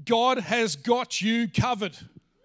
God has got you covered.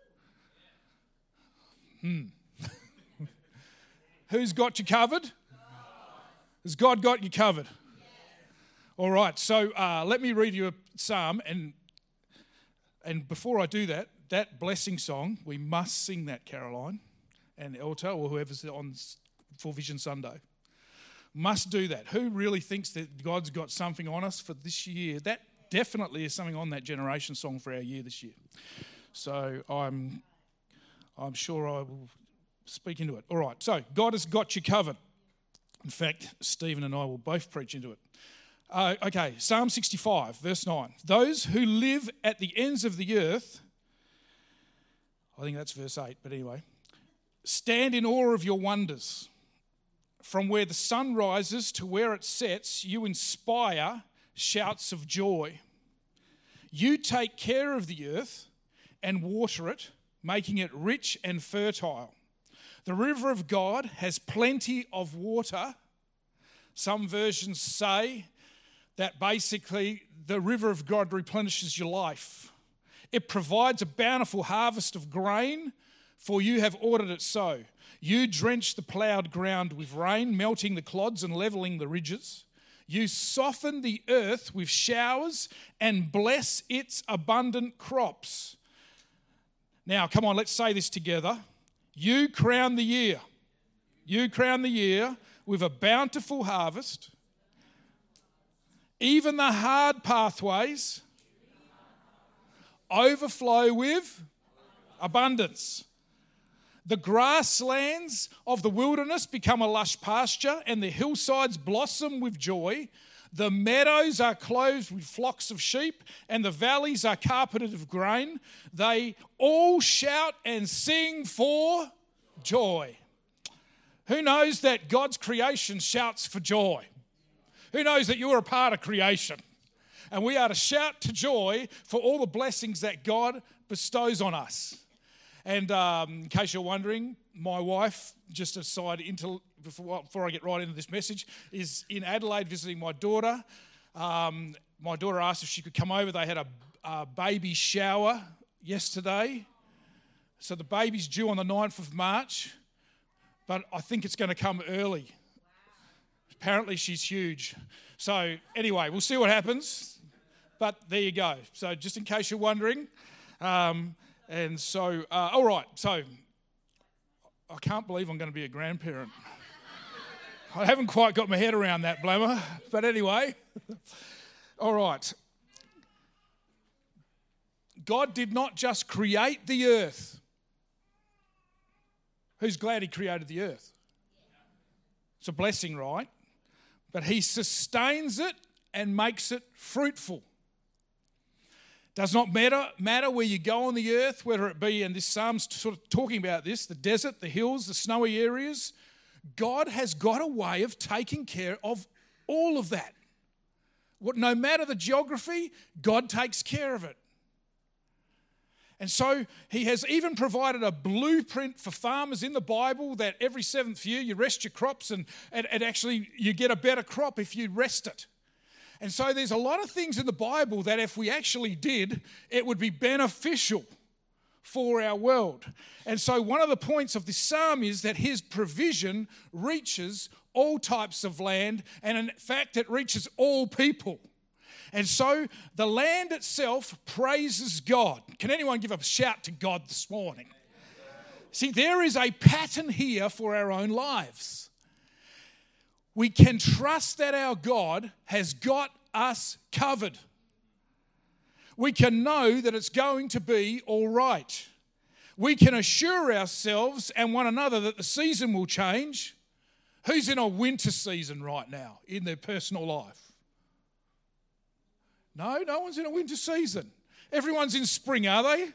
Who's got you covered? Has God got you covered? All right, so let me read you a psalm, and before I do that, that blessing song, we must sing that, Caroline and Elta, or whoever's on Full Vision Sunday. Must do that. Who really thinks that God's got something on us for this year? That definitely is something on that generation song for our year this year. So I'm sure I will speak into it. All right, so God has got you covered. In fact, Stephen and I will both preach into it. Okay, Psalm 65, verse 9. Those who live at the ends of the earth, I think that's verse 8, but anyway, stand in awe of your wonders. From where the sun rises to where it sets, you inspire shouts of joy. You take care of the earth and water it, making it rich and fertile. The river of God has plenty of water. Some versions say that basically the river of God replenishes your life. It provides a bountiful harvest of grain, for you have ordered it so. You drench the ploughed ground with rain, melting the clods and levelling the ridges. You soften the earth with showers and bless its abundant crops. Now, come on, let's say this together. You crown the year. You crown the year with a bountiful harvest. Even the hard pathways overflow with abundance. The grasslands of the wilderness become a lush pasture, and the hillsides blossom with joy. The meadows are clothed with flocks of sheep, and the valleys are carpeted of grain. They all shout and sing for joy. Who knows that God's creation shouts for joy? Who knows that you are a part of creation? And we are to shout to joy for all the blessings that God bestows on us. And in case you're wondering, my wife, just aside before I get right into this message, is in Adelaide visiting my daughter. My daughter asked if she could come over. They had a baby shower yesterday. So the baby's due on the 9th of March, but I think it's going to come early. Apparently she's huge. So anyway, we'll see what happens. But there you go. So just in case you're wondering. And so, all right. So I can't believe I'm going to be a grandparent. I haven't quite got my head around that, Blammer. But anyway, all right. God did not just create the earth. Who's glad he created the earth? It's a blessing, right? But he sustains it and makes it fruitful. Does not matter where you go on the earth, whether it be, and this psalm's sort of talking about this, the desert, the hills, the snowy areas. God has got a way of taking care of all of that. No matter the geography, God takes care of it. And so he has even provided a blueprint for farmers in the Bible that every 7th year you rest your crops and actually you get a better crop if you rest it. And so there's a lot of things in the Bible that if we actually did, it would be beneficial for our world. And so one of the points of this psalm is that his provision reaches all types of land, and in fact it reaches all people. And so the land itself praises God. Can anyone give a shout to God this morning? See, there is a pattern here for our own lives. We can trust that our God has got us covered. We can know that it's going to be all right. We can assure ourselves and one another that the season will change. Who's in a winter season right now in their personal life? No one's in a winter season. Everyone's in spring, are they?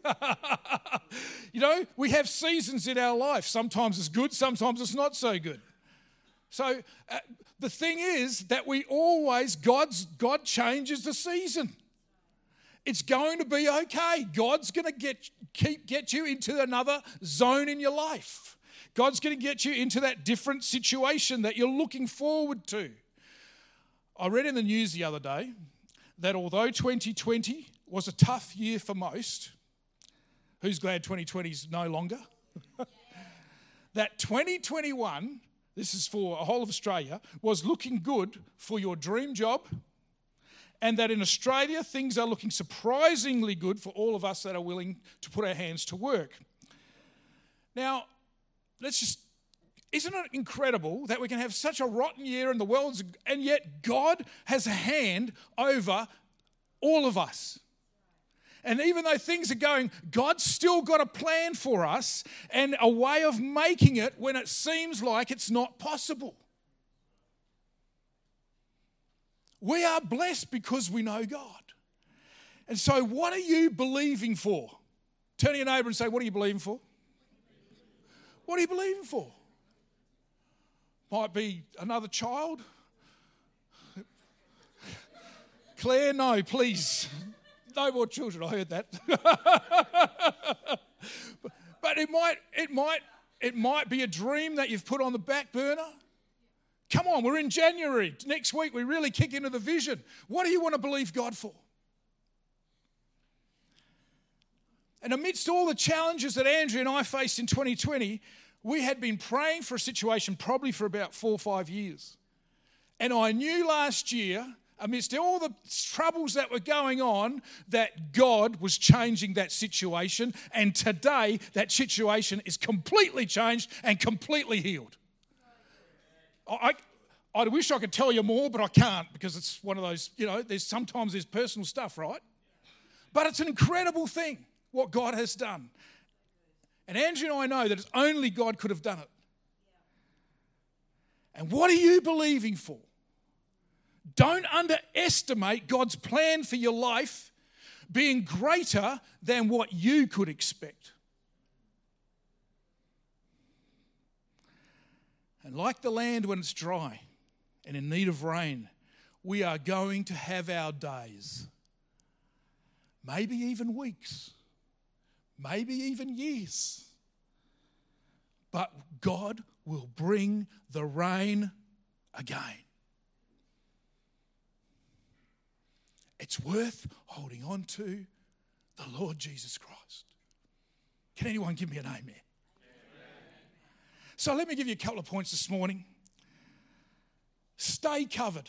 We have seasons in our life. Sometimes it's good, sometimes it's not so good. So the thing is that God changes the season. It's going to be okay. God's going to get you into another zone in your life. God's going to get you into that different situation that you're looking forward to. I read in the news the other day that although 2020 was a tough year for most. Who's glad 2020 is no longer? That 2021, this is for a whole of Australia, was looking good for your dream job, and that in Australia things are looking surprisingly good for all of us that are willing to put our hands to work. Now, isn't it incredible that we can have such a rotten year in the world, and yet God has a hand over all of us? And even though things are going, God's still got a plan for us and a way of making it when it seems like it's not possible. We are blessed because we know God. And so what are you believing for? Turn to your neighbour and say, what are you believing for? What are you believing for? Might be another child. Claire, no, please. No more children, I heard that. But it might be a dream that you've put on the back burner. Come on, we're in January. Next week we really kick into the vision. What do you want to believe God for? And amidst all the challenges that Andrea and I faced in 2020, we had been praying for a situation probably for about 4 or 5 years. And I knew last year, amidst all the troubles that were going on, that God was changing that situation. And today, that situation is completely changed and completely healed. I wish I could tell you more, but I can't, because it's one of those, sometimes there's personal stuff, right? But it's an incredible thing, what God has done. And Andrea and I know that it's only God could have done it. And what are you believing for? Don't underestimate God's plan for your life being greater than what you could expect. And like the land when it's dry and in need of rain, we are going to have our days, maybe even weeks, maybe even years. But God will bring the rain again. It's worth holding on to the Lord Jesus Christ. Can anyone give me an amen? So let me give you a couple of points this morning. Stay covered.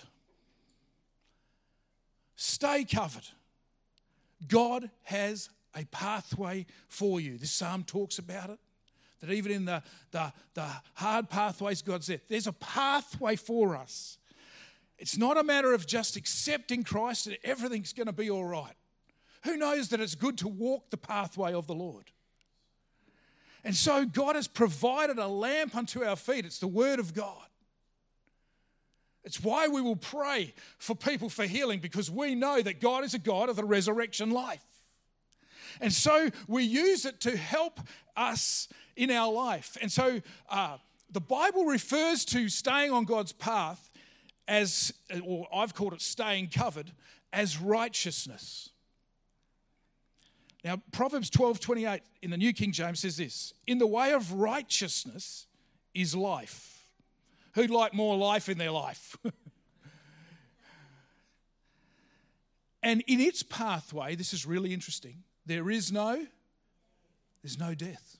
Stay covered. God has a pathway for you. This psalm talks about it. That even in the hard pathways, God said, there's a pathway for us. It's not a matter of just accepting Christ and everything's going to be all right. Who knows that it's good to walk the pathway of the Lord? And so God has provided a lamp unto our feet. It's the Word of God. It's why we will pray for people for healing, because we know that God is a God of the resurrection life. And so we use it to help us in our life. And so the Bible refers to staying on God's path as, or I've called it staying covered, as righteousness. Now, Proverbs 12:28 in the New King James says this: in the way of righteousness is life. Who'd like more life in their life? And in its pathway, this is really interesting, there's no death.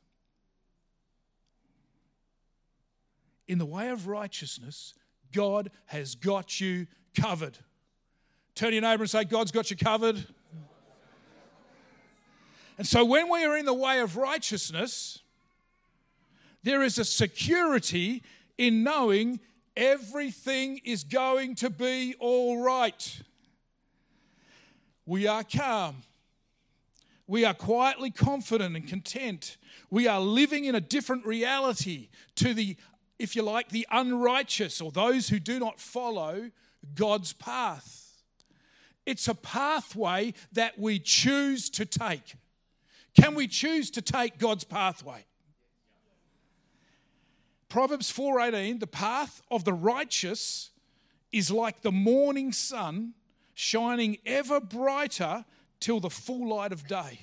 In the way of righteousness, God has got you covered. Turn to your neighbour and say, God's got you covered. And so when we are in the way of righteousness, there is a security in knowing everything is going to be all right. We are calm. We are quietly confident and content. We are living in a different reality to the, if you like, the unrighteous or those who do not follow God's path. It's a pathway that we choose to take. Can we choose to take God's pathway? Proverbs 4:18, the path of the righteous is like the morning sun, shining ever brighter till the full light of day.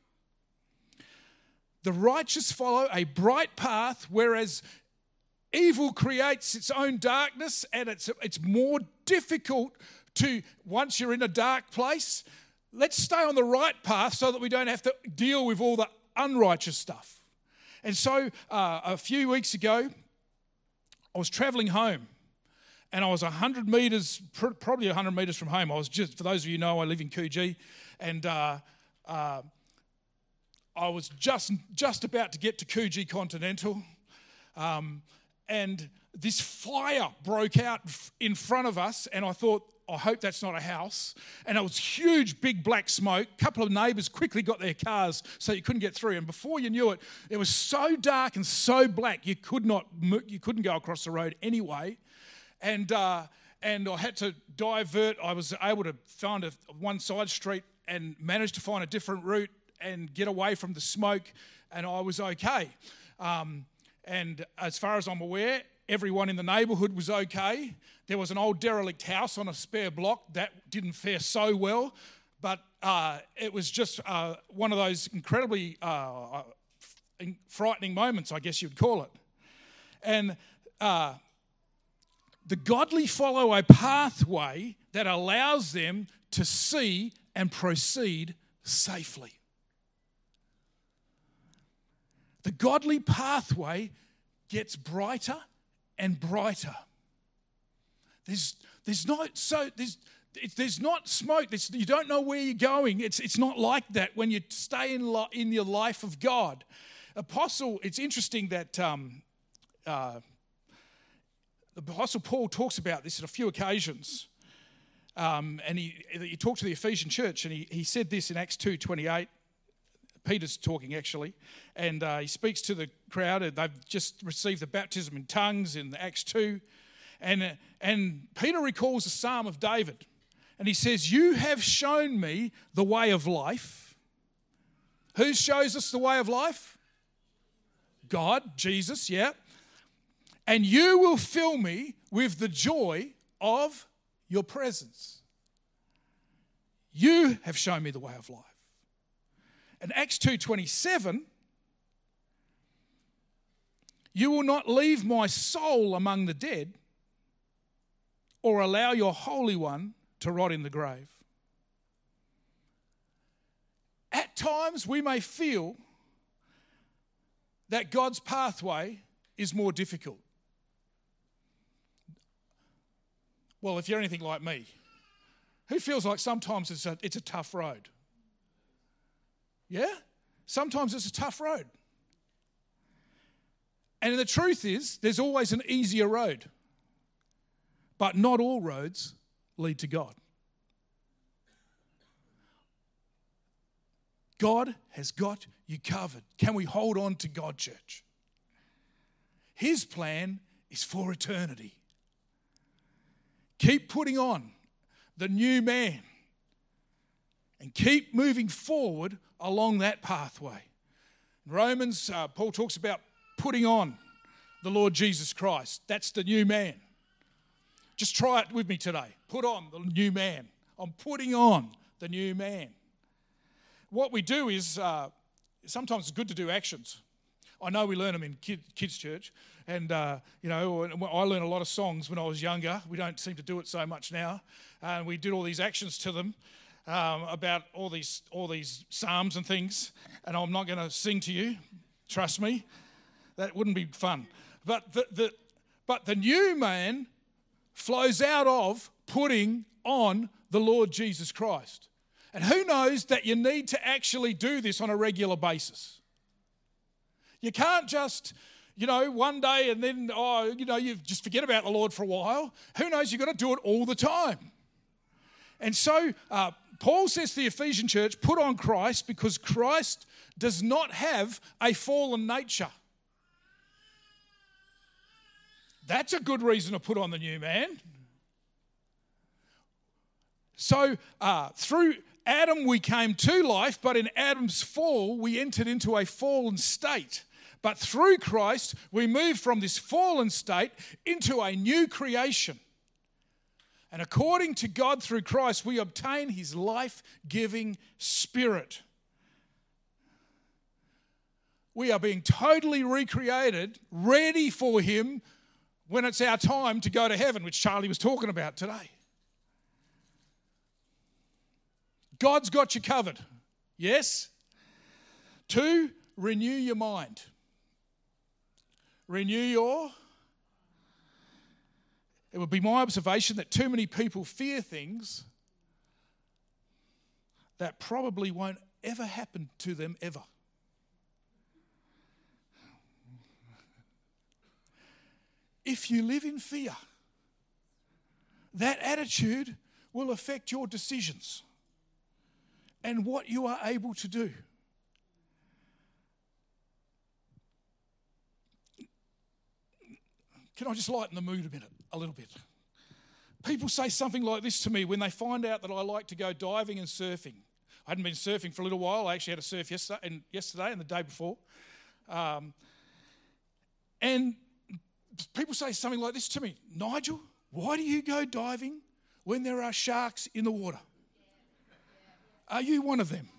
The righteous follow a bright path, whereas evil creates its own darkness, and it's more difficult to, once you're in a dark place, let's stay on the right path so that we don't have to deal with all the unrighteous stuff. And so a few weeks ago, I was traveling home, and I was 100 metres, probably 100 metres from home. I was just, for those of you who know, I live in Coogee, and I was just about to get to Coogee Continental, and this fire broke out in front of us, and I thought, I hope that's not a house. And it was huge, big black smoke. A couple of neighbours quickly got their cars so you couldn't get through. And before you knew it, it was so dark and so black you couldn't go across the road anyway. And I had to divert. I was able to find one side street and managed to find a different route and get away from the smoke, and I was okay. And as far as I'm aware, everyone in the neighbourhood was okay. There was an old derelict house on a spare block that didn't fare so well, but it was just one of those incredibly frightening moments, I guess you'd call it. And the godly follow a pathway that allows them to see and proceed safely. The godly pathway gets brighter and brighter. There's not smoke. You don't know where you're going. It's not like that when you stay in your life of God. Apostle, it's interesting that the Apostle Paul talks about this at a few occasions, and he talked to the Ephesian church, and he said this in Acts 2:28. Peter's talking actually, and he speaks to the crowd. They've just received the baptism in tongues in Acts 2, and Peter recalls a psalm of David, and he says, "You have shown me the way of life." Who shows us the way of life? God, Jesus, yeah. "And you will fill me with the joy of your presence." You have shown me the way of life. In Acts 2:27, "You will not leave my soul among the dead or allow your Holy One to rot in the grave." At times we may feel that God's pathway is more difficult. Well, if you're anything like me, who feels like sometimes it's a tough road? Yeah? Sometimes it's a tough road. And the truth is, there's always an easier road. But not all roads lead to God. God has got you covered. Can we hold on to God, church? His plan is for eternity. Keep putting on the new man and keep moving forward along that pathway. In Romans, Paul talks about putting on the Lord Jesus Christ. That's the new man. Just try it with me today. Put on the new man. I'm putting on the new man. What we do is, sometimes it's good to do actions. I know we learn them in kids' church, and I learned a lot of songs when I was younger. We don't seem to do it so much now. And we did all these actions to them. About all these psalms and things, and I'm not going to sing to you. Trust me, that wouldn't be fun. But the new man flows out of putting on the Lord Jesus Christ. And who knows that you need to actually do this on a regular basis? You can't just, one day and then, you just forget about the Lord for a while. Who knows? You've got to do it all the time. And so Paul says to the Ephesian church, put on Christ, because Christ does not have a fallen nature. That's a good reason to put on the new man. So through Adam we came to life, but in Adam's fall we entered into a fallen state. But through Christ we moved from this fallen state into a new creation. And according to God through Christ, we obtain his life-giving spirit. We are being totally recreated, ready for him when it's our time to go to heaven, which Charlie was talking about today. God's got you covered. Yes? 2, renew your mind. It would be my observation that too many people fear things that probably won't ever happen to them ever. If you live in fear, that attitude will affect your decisions and what you are able to do. Can I just lighten the mood a little bit? People say something like this to me when they find out that I like to go diving and surfing. I hadn't been surfing for a little while. I actually had a surf yesterday and the day before. And people say something like this to me: Nigel, why do you go diving when there are sharks in the water? Are you one of them?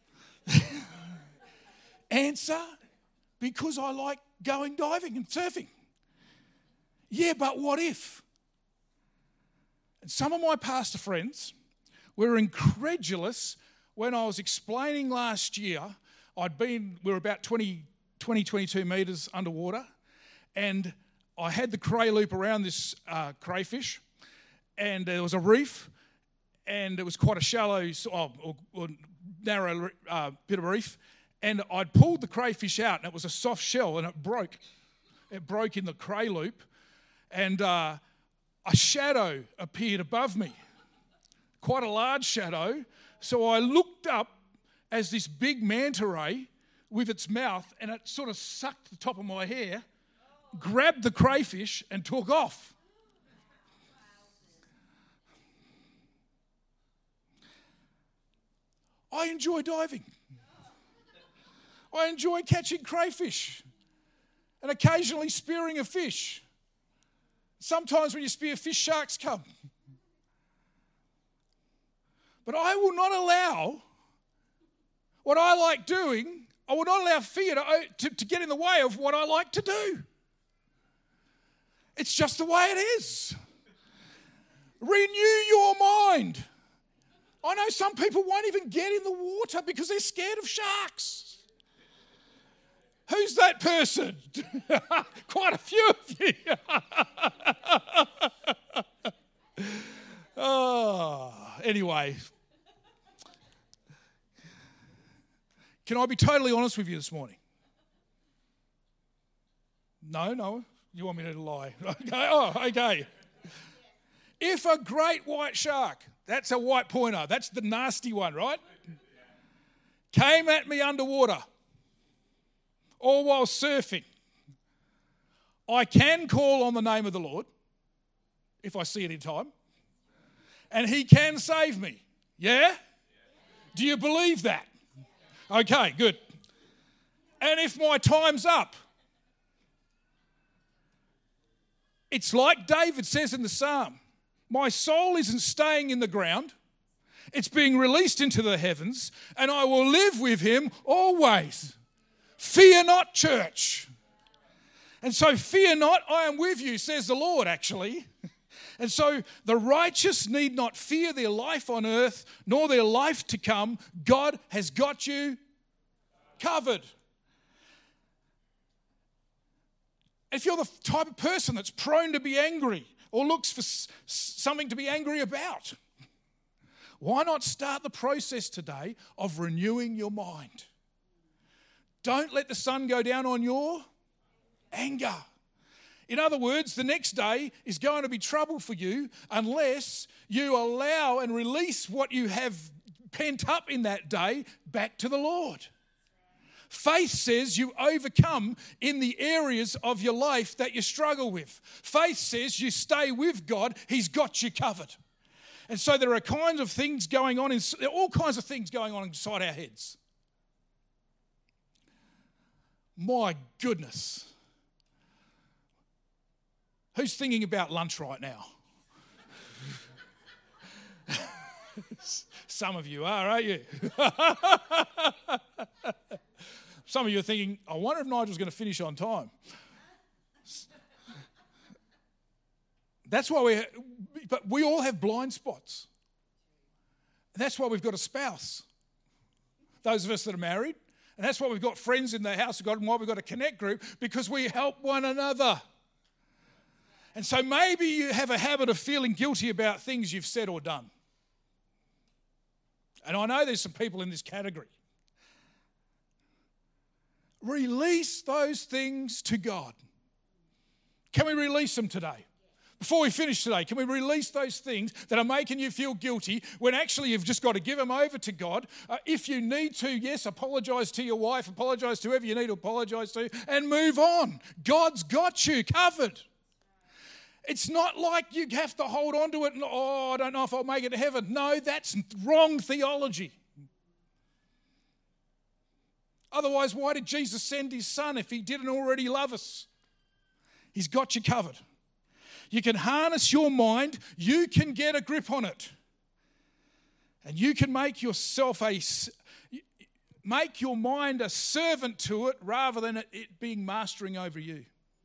Answer: because I like going diving and surfing. Yeah, but what if? And some of my pastor friends were incredulous when I was explaining last year. We were about 22 metres underwater, and I had the cray loop around this crayfish, and there was a reef, and it was quite a shallow or narrow bit of reef, and I'd pulled the crayfish out, and it was a soft shell, and it broke. It broke in the cray loop, and a shadow appeared above me, quite a large shadow. So I looked up as this big manta ray with its mouth, and it sort of sucked the top of my hair, grabbed the crayfish and took off. I enjoy diving. I enjoy catching crayfish and occasionally spearing a fish. Sometimes when you spear fish, sharks come. But I will not allow what I like doing, I will not allow fear to get in the way of what I like to do. It's just the way it is. Renew your mind. I know some people won't even get in the water because they're scared of sharks. Who's that person? Quite a few of you. Anyway, can I be totally honest with you this morning? No, you want me to lie? Okay. If a great white shark, that's a white pointer, that's the nasty one, right? Came at me underwater, or while surfing, I can call on the name of the Lord if I see it in time, and he can save me. Yeah? Do you believe that? Okay, good. And if my time's up, it's like David says in the Psalm, my soul isn't staying in the ground, it's being released into the heavens, and I will live with him always. Fear not, church. And so fear not, I am with you, says the Lord, actually. And so the righteous need not fear their life on earth, nor their life to come. God has got you covered. If you're the type of person that's prone to be angry or looks for something to be angry about, why not start the process today of renewing your mind? Don't let the sun go down on your anger. In other words, the next day is going to be trouble for you unless you allow and release what you have pent up in that day back to the Lord. Faith says you overcome in the areas of your life that you struggle with. Faith says you stay with God. He's got you covered. And so there are kinds of things going on, there are all kinds of things going on inside our heads. My goodness. Who's thinking about lunch right now? Some of you are, aren't you? Some of you are thinking, I wonder if Nigel's going to finish on time. That's why but we all have blind spots. And that's why we've got a spouse. Those of us that are married. And that's why we've got friends in the house of God and why we've got a connect group, because we help one another. And so maybe you have a habit of feeling guilty about things you've said or done. And I know there's some people in this category. Release those things to God. Can we release them today? Before we finish today, can we release those things that are making you feel guilty when actually you've just got to give them over to God? If you need to, yes, apologise to your wife, apologise to whoever you need to apologise to, and move on. God's got you covered. It's not like you have to hold on to it and, I don't know if I'll make it to heaven. No, that's wrong theology. Otherwise, why did Jesus send his son if he didn't already love us? He's got you covered. You can harness your mind. You can get a grip on it. And you can make your mind a servant to it rather than it being mastering over you.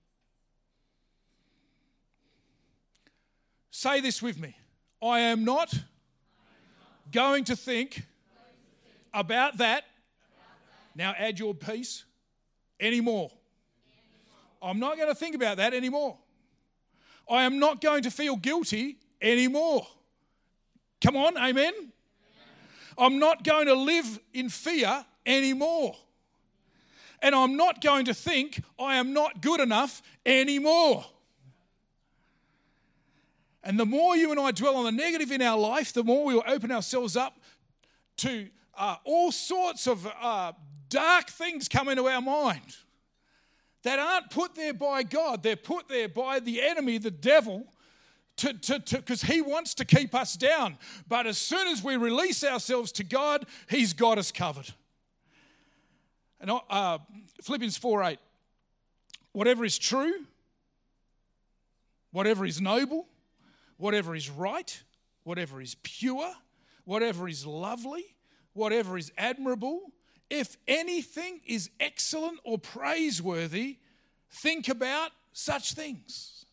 Say this with me. I am not going to think about that. Now add your piece. Anymore. I'm not going to think about that anymore. I am not going to feel guilty anymore. Come on, amen? I'm not going to live in fear anymore. And I'm not going to think I am not good enough anymore. And the more you and I dwell on the negative in our life, the more we will open ourselves up to all sorts of dark things come into our mind that aren't put there by God. They're put there by the enemy, the devil, because he wants to keep us down. But as soon as we release ourselves to God, he's got us covered. And Philippians 4:8, whatever is true, whatever is noble, whatever is right, whatever is pure, whatever is lovely, whatever is admirable, if anything is excellent or praiseworthy, think about such things.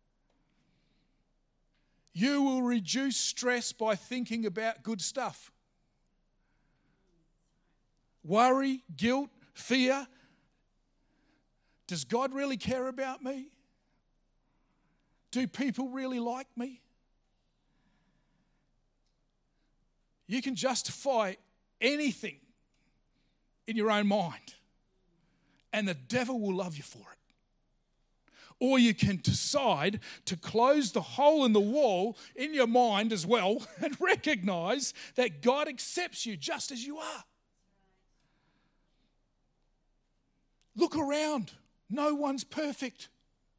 You will reduce stress by thinking about good stuff. Worry, guilt, fear. Does God really care about me? Do people really like me? You can justify anything in your own mind, and the devil will love you for it. Or you can decide to close the hole in the wall in your mind as well and recognize that God accepts you just as you are. Look around. No one's perfect.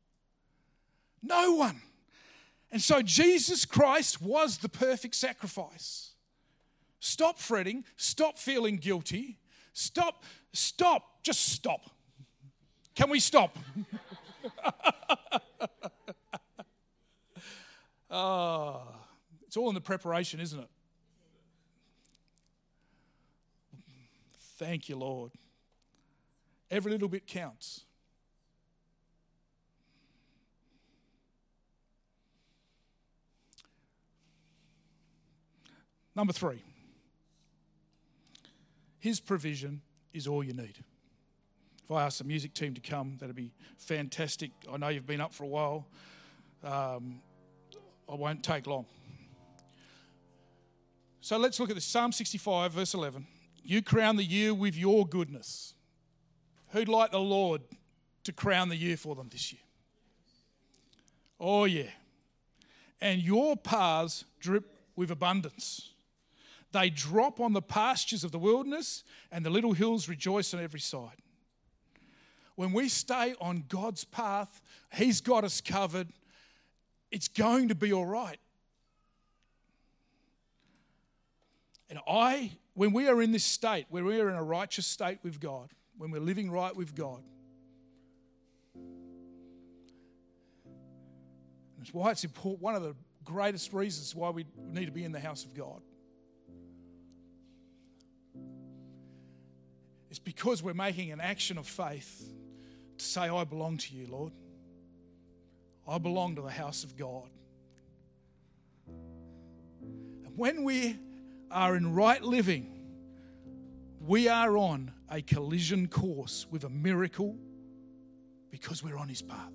No one. And so Jesus Christ was the perfect sacrifice. Stop fretting. Stop feeling guilty. Stop. Just stop. Can we stop? It's all in the preparation, isn't it? Thank you, Lord. Every little bit counts. Number 3. His provision is all you need. If I ask the music team to come, that'd be fantastic. I know you've been up for a while. I won't take long. So let's look at this. Psalm 65, verse 11. You crown the year with your goodness. Who'd like the Lord to crown the year for them this year? Oh, yeah. And your paths drip with abundance. They drop on the pastures of the wilderness, and the little hills rejoice on every side. When we stay on God's path, he's got us covered. It's going to be all right. And when we are in this state, when we are in a righteous state with God, when we're living right with God, that's why it's important. One of the greatest reasons why we need to be in the house of God. It's because we're making an action of faith to say, I belong to you, Lord. I belong to the house of God. And when we are in right living, we are on a collision course with a miracle because we're on his path.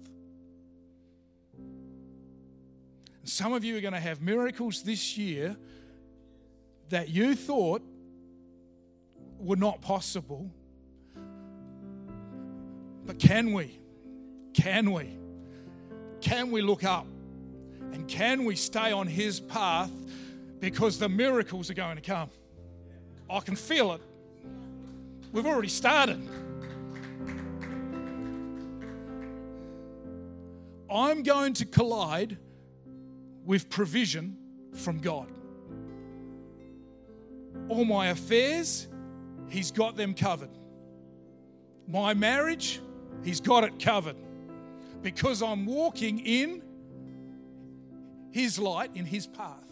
And some of you are going to have miracles this year that you thought were not possible. But can we? Can we? Can we look up? And can we stay on his path? Because the miracles are going to come. I can feel it. We've already started. I'm going to collide with provision from God. All my affairs, he's got them covered. My marriage, he's got it covered. Because I'm walking in his light, in his path.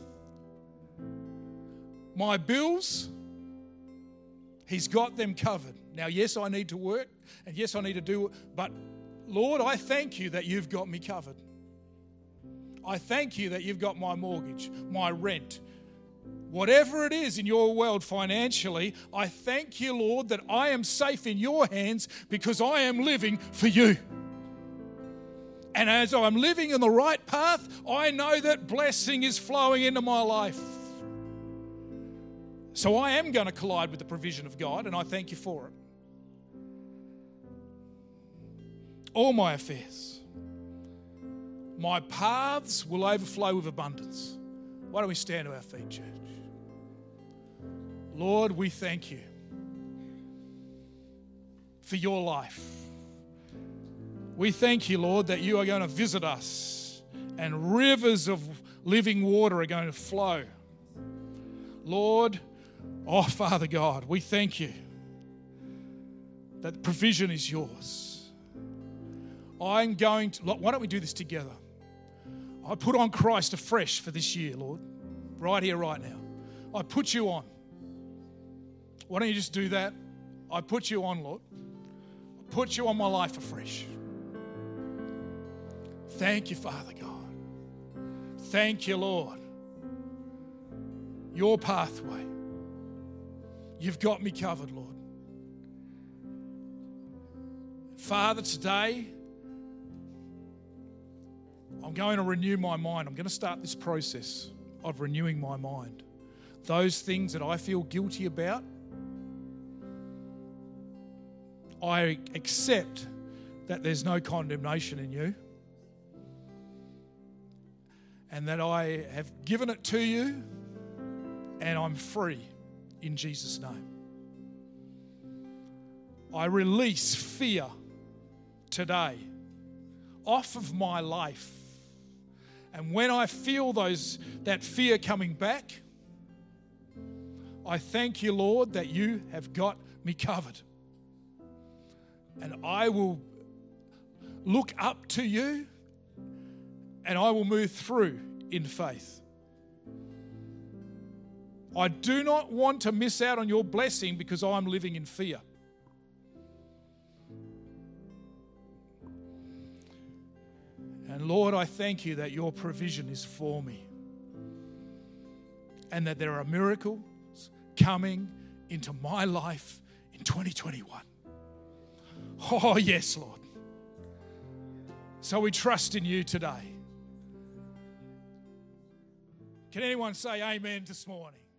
My bills, he's got them covered. Now, yes, I need to work, and yes, I need to do it, but Lord, I thank you that you've got me covered. I thank you that you've got my mortgage, my rent. Whatever it is in your world financially, I thank you, Lord, that I am safe in your hands because I am living for you. And as I'm living in the right path, I know that blessing is flowing into my life. So I am going to collide with the provision of God, and I thank you for it. All my affairs, my paths will overflow with abundance. Why don't we stand to our feet, church? Lord, we thank you for your life. We thank you, Lord, that you are going to visit us and rivers of living water are going to flow. Lord, oh, Father God, we thank you that the provision is yours. Why don't we do this together? I put on Christ afresh for this year, Lord, right here, right now. I put you on. Why don't you just do that? I put you on, Lord. I put you on my life afresh. Thank you, Father God. Thank you, Lord. Your pathway. You've got me covered, Lord. Father, today, I'm going to renew my mind. I'm going to start this process of renewing my mind. Those things that I feel guilty about, I accept that there's no condemnation in you and that I have given it to you and I'm free in Jesus' name. I release fear today off of my life. And when I feel that fear coming back, I thank you, Lord, that you have got me covered. And I will look up to you and I will move through in faith. I do not want to miss out on your blessing because I'm living in fear. And Lord, I thank you that your provision is for me and that there are miracles coming into my life in 2021. Oh, yes, Lord. So we trust in you today. Can anyone say amen this morning?